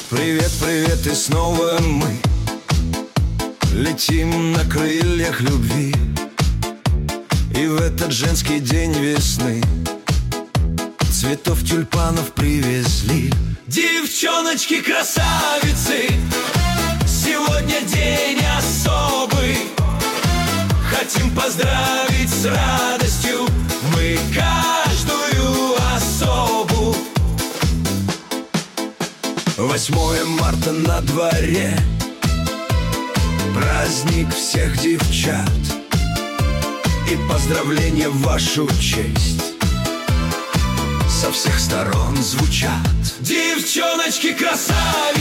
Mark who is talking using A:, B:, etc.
A: Привет, привет, и снова мы летим на крыльях любви. И в этот женский день весны цветов тюльпанов привезли. Девчоночки-красавицы, сегодня день особый. Хотим поздравить с радостью мы каждую особу. 8 марта на дворе, праздник всех девчат, и поздравления в вашу честь со всех сторон звучат. Девчоночки-красавицы,